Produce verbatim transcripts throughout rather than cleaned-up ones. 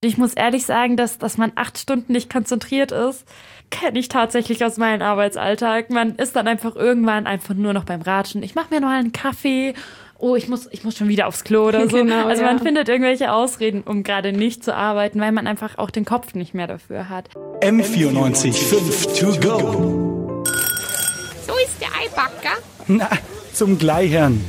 Ich muss ehrlich sagen, dass, dass man acht Stunden nicht konzentriert ist, kenne ich tatsächlich aus meinem Arbeitsalltag. Man ist dann einfach irgendwann einfach nur noch beim Ratschen. Ich mache mir noch einen Kaffee. Oh, ich muss, ich muss schon wieder aufs Klo oder so. Genau, also ja. man findet irgendwelche Ausreden, um gerade nicht zu arbeiten, weil man einfach auch den Kopf nicht mehr dafür hat. M vierundneunzig fünf to go. So ist der Eibacker. Na, zum Gleichern.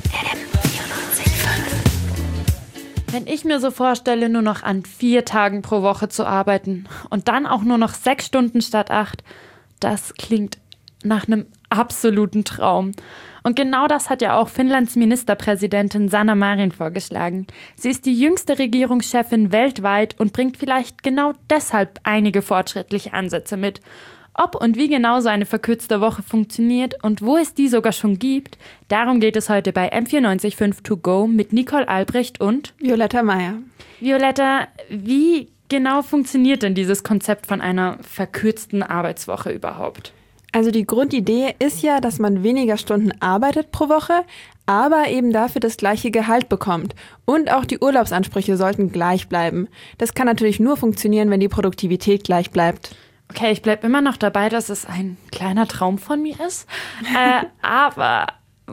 Wenn ich mir so vorstelle, nur noch an vier Tagen pro Woche zu arbeiten und dann auch nur noch sechs Stunden statt acht, das klingt nach einem absoluten Traum. Und genau das hat ja auch Finnlands Ministerpräsidentin Sanna Marin vorgeschlagen. Sie ist die jüngste Regierungschefin weltweit und bringt vielleicht genau deshalb einige fortschrittliche Ansätze mit. Ob und wie genau so eine verkürzte Woche funktioniert und wo es die sogar schon gibt, darum geht es heute bei M vierundneunzig fünf to go mit Nicole Albrecht und Violetta Meyer. Violetta, wie genau funktioniert denn dieses Konzept von einer verkürzten Arbeitswoche überhaupt? Also die Grundidee ist ja, dass man weniger Stunden arbeitet pro Woche, aber eben dafür das gleiche Gehalt bekommt. Und auch die Urlaubsansprüche sollten gleich bleiben. Das kann natürlich nur funktionieren, wenn die Produktivität gleich bleibt. Okay, ich bleibe immer noch dabei, dass es ein kleiner Traum von mir ist. Äh, aber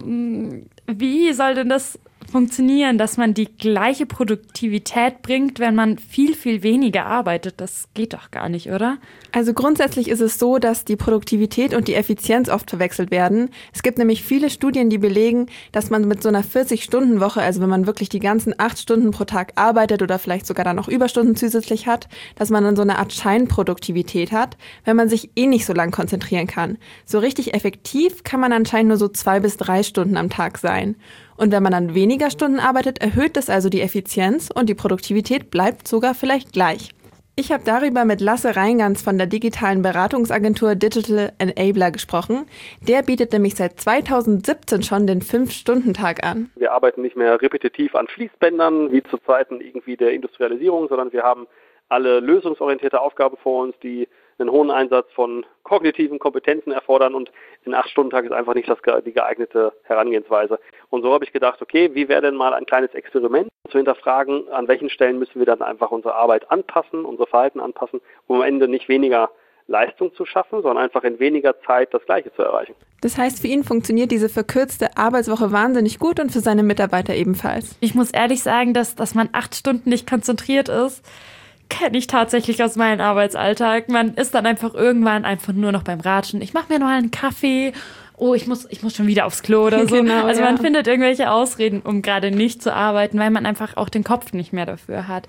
mh, wie soll denn das funktionieren, dass man die gleiche Produktivität bringt, wenn man viel, viel weniger arbeitet? Das geht doch gar nicht, oder? Also grundsätzlich ist es so, dass die Produktivität und die Effizienz oft verwechselt werden. Es gibt nämlich viele Studien, die belegen, dass man mit so einer vierzig-Stunden-Woche, also wenn man wirklich die ganzen acht Stunden pro Tag arbeitet oder vielleicht sogar dann noch Überstunden zusätzlich hat, dass man dann so eine Art Scheinproduktivität hat, wenn man sich eh nicht so lang konzentrieren kann. So richtig effektiv kann man anscheinend nur so zwei bis drei Stunden am Tag sein. Und wenn man dann weniger Stunden arbeitet, erhöht das also die Effizienz und die Produktivität bleibt sogar vielleicht gleich. Ich habe darüber mit Lasse Reingans von der digitalen Beratungsagentur Digital Enabler gesprochen. Der bietet nämlich seit zweitausendsiebzehn schon den fünf-Stunden-Tag an. Wir arbeiten nicht mehr repetitiv an Fließbändern wie zu Zeiten irgendwie der Industrialisierung, sondern wir haben alle lösungsorientierte Aufgaben vor uns, die einen hohen Einsatz von kognitiven Kompetenzen erfordern und ein acht-Stunden-Tag ist einfach nicht das, die geeignete Herangehensweise. Und so habe ich gedacht, okay, wie wäre denn mal ein kleines Experiment zu hinterfragen, an welchen Stellen müssen wir dann einfach unsere Arbeit anpassen, unser Verhalten anpassen, um am Ende nicht weniger Leistung zu schaffen, sondern einfach in weniger Zeit das Gleiche zu erreichen. Das heißt, für ihn funktioniert diese verkürzte Arbeitswoche wahnsinnig gut und für seine Mitarbeiter ebenfalls. Ich muss ehrlich sagen, dass, dass man acht Stunden nicht konzentriert ist, kenne ich tatsächlich aus meinem Arbeitsalltag. Man ist dann einfach irgendwann einfach nur noch beim Ratschen. Ich mache mir noch einen Kaffee. Oh, ich muss, ich muss schon wieder aufs Klo oder so. Genau, also ja. man findet irgendwelche Ausreden, um gerade nicht zu arbeiten, weil man einfach auch den Kopf nicht mehr dafür hat.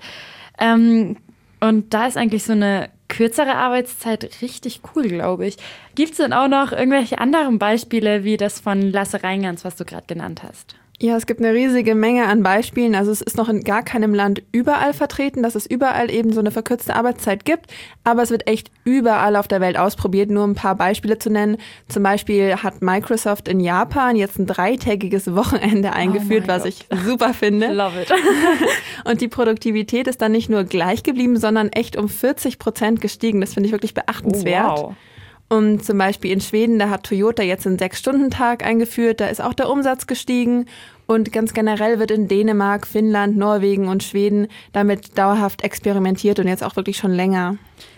Ähm, und da ist eigentlich so eine kürzere Arbeitszeit richtig cool, glaube ich. Gibt es denn auch noch irgendwelche anderen Beispiele, wie das von Lasse Reingans, was du gerade genannt hast? Ja, es gibt eine riesige Menge an Beispielen. Also es ist noch in gar keinem Land überall vertreten, dass es überall eben so eine verkürzte Arbeitszeit gibt. Aber es wird echt überall auf der Welt ausprobiert. Nur ein paar Beispiele zu nennen. Zum Beispiel hat Microsoft in Japan jetzt ein dreitägiges Wochenende eingeführt, oh was Gott. ich super finde. Love it. Und die Produktivität ist dann nicht nur gleich geblieben, sondern echt um vierzig Prozent gestiegen. Das finde ich wirklich beachtenswert. Oh, wow. Und zum Beispiel in Schweden, da hat Toyota jetzt einen sechs-Stunden-Tag eingeführt, da ist auch der Umsatz gestiegen. Und ganz generell wird in Dänemark, Finnland, Norwegen und Schweden damit dauerhaft experimentiert und jetzt auch wirklich schon länger.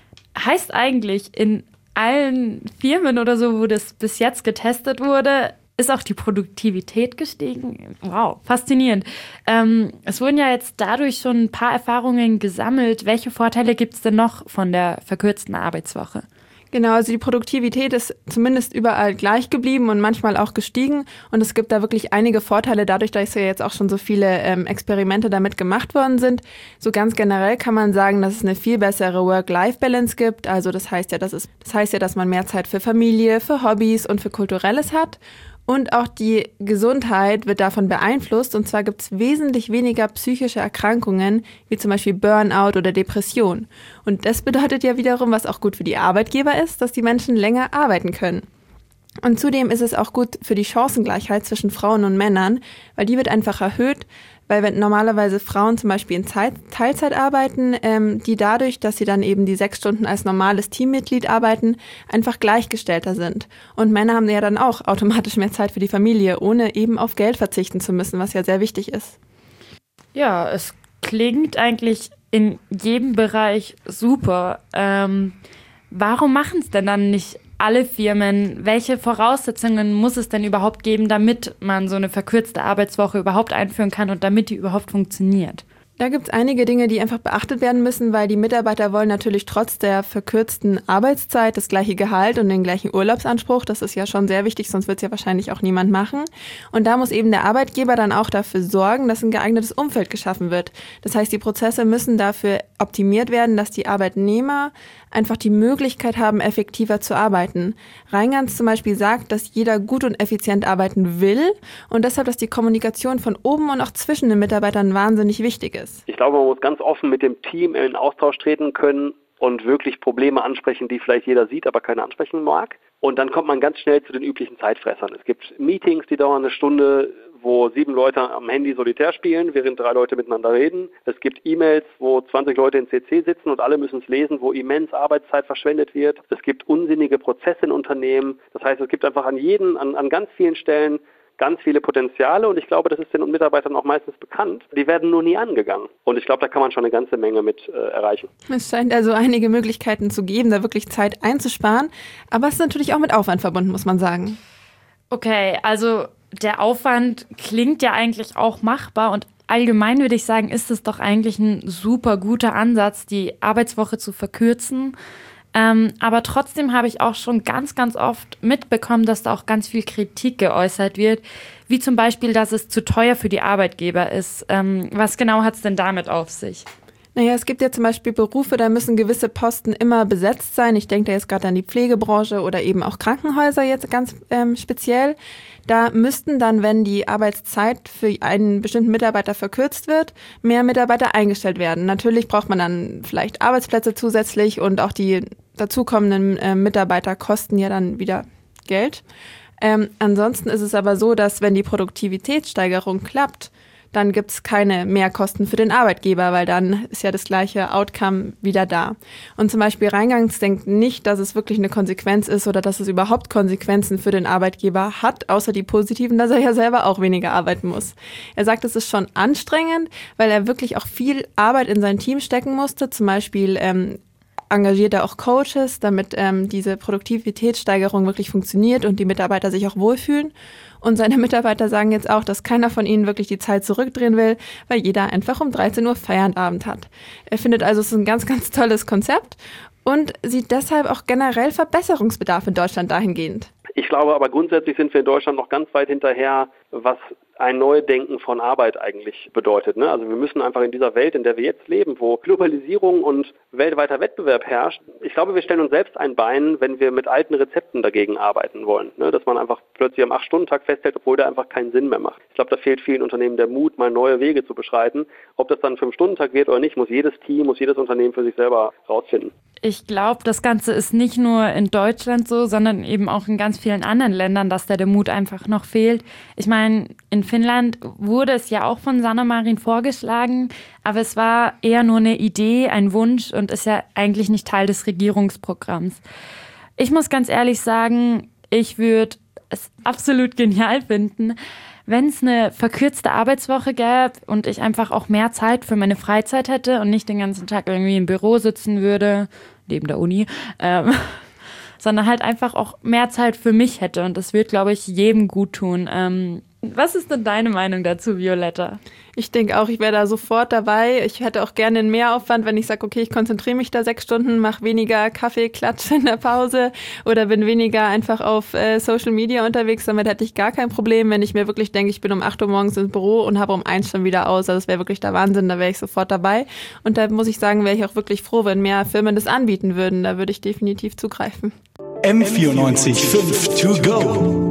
Heißt eigentlich, in allen Firmen oder so, wo das bis jetzt getestet wurde, ist auch die Produktivität gestiegen? Wow, faszinierend. Ähm, es wurden ja jetzt dadurch schon ein paar Erfahrungen gesammelt. Welche Vorteile gibt es denn noch von der verkürzten Arbeitswoche? Genau, also die Produktivität ist zumindest überall gleich geblieben und manchmal auch gestiegen. Und es gibt da wirklich einige Vorteile, dadurch, dass ja jetzt auch schon so viele ähm, Experimente damit gemacht worden sind. So ganz generell kann man sagen, dass es eine viel bessere Work-Life-Balance gibt. Also das heißt ja, dass es, das heißt ja, dass man mehr Zeit für Familie, für Hobbys und für Kulturelles hat. Und auch die Gesundheit wird davon beeinflusst. Und zwar gibt es wesentlich weniger psychische Erkrankungen, wie zum Beispiel Burnout oder Depression. Und das bedeutet ja wiederum, was auch gut für die Arbeitgeber ist, dass die Menschen länger arbeiten können. Und zudem ist es auch gut für die Chancengleichheit zwischen Frauen und Männern, weil die wird einfach erhöht, weil wenn normalerweise Frauen zum Beispiel in Zeit, Teilzeit arbeiten, ähm, die dadurch, dass sie dann eben die sechs Stunden als normales Teammitglied arbeiten, einfach gleichgestellter sind. Und Männer haben ja dann auch automatisch mehr Zeit für die Familie, ohne eben auf Geld verzichten zu müssen, was ja sehr wichtig ist. Ja, es klingt eigentlich in jedem Bereich super. Ähm, warum machen es denn dann nicht alle Firmen? Welche Voraussetzungen muss es denn überhaupt geben, damit man so eine verkürzte Arbeitswoche überhaupt einführen kann und damit die überhaupt funktioniert? Da gibt es einige Dinge, die einfach beachtet werden müssen, weil die Mitarbeiter wollen natürlich trotz der verkürzten Arbeitszeit das gleiche Gehalt und den gleichen Urlaubsanspruch. Das ist ja schon sehr wichtig, sonst wird es ja wahrscheinlich auch niemand machen. Und da muss eben der Arbeitgeber dann auch dafür sorgen, dass ein geeignetes Umfeld geschaffen wird. Das heißt, die Prozesse müssen dafür optimiert werden, dass die Arbeitnehmer einfach die Möglichkeit haben, effektiver zu arbeiten. Reingans zum Beispiel sagt, dass jeder gut und effizient arbeiten will und deshalb, dass die Kommunikation von oben und auch zwischen den Mitarbeitern wahnsinnig wichtig ist. Ich glaube, man muss ganz offen mit dem Team in Austausch treten können und wirklich Probleme ansprechen, die vielleicht jeder sieht, aber keiner ansprechen mag. Und dann kommt man ganz schnell zu den üblichen Zeitfressern. Es gibt Meetings, die dauern eine Stunde, wo sieben Leute am Handy solitär spielen, während drei Leute miteinander reden. Es gibt E-Mails, wo zwanzig Leute in C C sitzen und alle müssen es lesen, wo immens Arbeitszeit verschwendet wird. Es gibt unsinnige Prozesse in Unternehmen. Das heißt, es gibt einfach an jeden, an, an ganz vielen Stellen ganz viele Potenziale und ich glaube, das ist den Mitarbeitern auch meistens bekannt. Die werden nur nie angegangen. Und ich glaube, da kann man schon eine ganze Menge mit äh, erreichen. Es scheint also einige Möglichkeiten zu geben, da wirklich Zeit einzusparen. Aber es ist natürlich auch mit Aufwand verbunden, muss man sagen. Okay, also der Aufwand klingt ja eigentlich auch machbar und allgemein würde ich sagen, ist es doch eigentlich ein super guter Ansatz, die Arbeitswoche zu verkürzen. Ähm, aber trotzdem habe ich auch schon ganz, ganz oft mitbekommen, dass da auch ganz viel Kritik geäußert wird, wie zum Beispiel, dass es zu teuer für die Arbeitgeber ist. Ähm, was genau hat es denn damit auf sich? Naja, es gibt ja zum Beispiel Berufe, da müssen gewisse Posten immer besetzt sein. Ich denke da jetzt gerade an die Pflegebranche oder eben auch Krankenhäuser jetzt ganz ähm, speziell. Da müssten dann, wenn die Arbeitszeit für einen bestimmten Mitarbeiter verkürzt wird, mehr Mitarbeiter eingestellt werden. Natürlich braucht man dann vielleicht Arbeitsplätze zusätzlich und auch die dazukommenden äh, Mitarbeiter kosten ja dann wieder Geld. Ähm, ansonsten ist es aber so, dass wenn die Produktivitätssteigerung klappt, dann gibt es keine Mehrkosten für den Arbeitgeber, weil dann ist ja das gleiche Outcome wieder da. Und zum Beispiel Reingans denkt nicht, dass es wirklich eine Konsequenz ist oder dass es überhaupt Konsequenzen für den Arbeitgeber hat, außer die positiven, dass er ja selber auch weniger arbeiten muss. Er sagt, es ist schon anstrengend, weil er wirklich auch viel Arbeit in sein Team stecken musste, zum Beispiel ähm, engagiert er auch Coaches, damit ähm, diese Produktivitätssteigerung wirklich funktioniert und die Mitarbeiter sich auch wohlfühlen. Und seine Mitarbeiter sagen jetzt auch, dass keiner von ihnen wirklich die Zeit zurückdrehen will, weil jeder einfach um dreizehn Uhr Feierabend hat. Er findet also, es ist ein ganz, ganz tolles Konzept und sieht deshalb auch generell Verbesserungsbedarf in Deutschland dahingehend. Ich glaube aber grundsätzlich sind wir in Deutschland noch ganz weit hinterher, was ein Neudenken von Arbeit eigentlich bedeutet. Ne? Also wir müssen einfach in dieser Welt, in der wir jetzt leben, wo Globalisierung und weltweiter Wettbewerb herrscht, ich glaube, wir stellen uns selbst ein Bein, wenn wir mit alten Rezepten dagegen arbeiten wollen. Ne? Dass man einfach plötzlich am acht-Stunden-Tag festhält, obwohl der einfach keinen Sinn mehr macht. Ich glaube, da fehlt vielen Unternehmen der Mut, mal neue Wege zu beschreiten. Ob das dann ein fünf-Stunden-Tag wird oder nicht, muss jedes Team, muss jedes Unternehmen für sich selber rausfinden. Ich glaube, das Ganze ist nicht nur in Deutschland so, sondern eben auch in ganz vielen anderen Ländern, dass da der Mut einfach noch fehlt. Ich meine, in Finnland wurde es ja auch von Sanna Marin vorgeschlagen, aber es war eher nur eine Idee, ein Wunsch und ist ja eigentlich nicht Teil des Regierungsprogramms. Ich muss ganz ehrlich sagen, ich würde es absolut genial finden, wenn es eine verkürzte Arbeitswoche gäbe und ich einfach auch mehr Zeit für meine Freizeit hätte und nicht den ganzen Tag irgendwie im Büro sitzen würde, neben der Uni, ähm, sondern halt einfach auch mehr Zeit für mich hätte. Und das wird, glaube ich, jedem gut tun. Ähm, was ist denn deine Meinung dazu, Violetta? Ich denke auch, ich wäre da sofort dabei. Ich hätte auch gerne einen Mehraufwand, wenn ich sage, okay, ich konzentriere mich da sechs Stunden, mache weniger Kaffeeklatsch in der Pause oder bin weniger einfach auf äh, Social Media unterwegs. Damit hätte ich gar kein Problem, wenn ich mir wirklich denke, ich bin um acht Uhr morgens ins Büro und habe um eins schon wieder aus. Also das wäre wirklich der Wahnsinn, da wäre ich sofort dabei. Und da muss ich sagen, wäre ich auch wirklich froh, wenn mehr Firmen das anbieten würden. Da würde ich definitiv zugreifen. M vierundneunzig Komma fünf to go.